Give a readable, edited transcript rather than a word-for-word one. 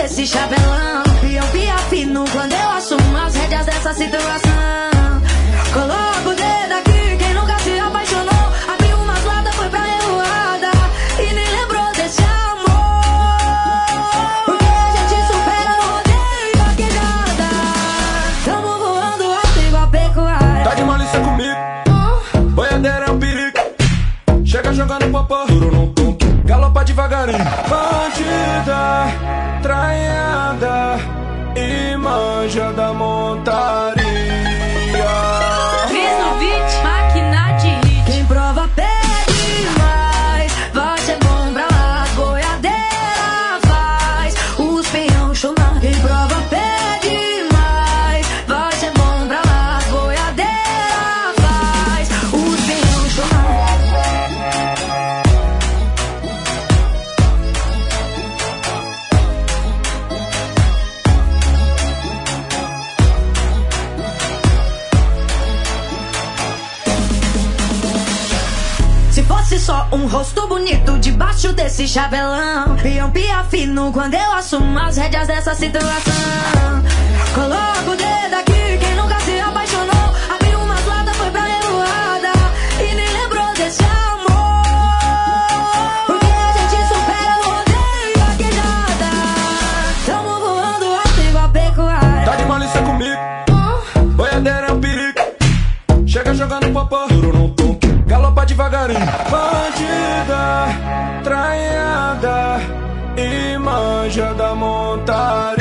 desse chabelão. E eu pia fino quando eu assumo as rédeas dessa situação. Coloco o dedo aqui, quem nunca se apaixonou. Abriu umas latas, foi pra revoada e nem lembrou desse amor. Porque a gente supera no rodeio e vaquejada. Tamo voando alto igual pecuária. Tá de malícia comigo, boiadeira é um perigo. Chega jogando popó, duro no tonto, galopa devagarinho. Bandida, traiada e manja da montaria. Cris no beat, máquina de hit. Quem prova pede mais, vai ser bom pra lá. Boiadeira faz os peão chorar. Quem prova pede mais, vai ser bom pra lá. Boiadeira faz os peão chorar. Se fosse só um rosto bonito debaixo desse chabelão, pião pia fino quando eu assumo as rédeas dessa situação. Coloco o dedo aqui, quem nunca se apaixonou. Abriu umas latas, foi pra revoada e nem lembrou desse amor. Porque a gente supera no rodeio e vaquejada. Tamo voando alto igual pecuária. Tá de malícia comigo, boiadeira é um perigo. Chega jogando popó, duro no tonto, galopa devagarinho. Bandida, traiada e manja da montaria.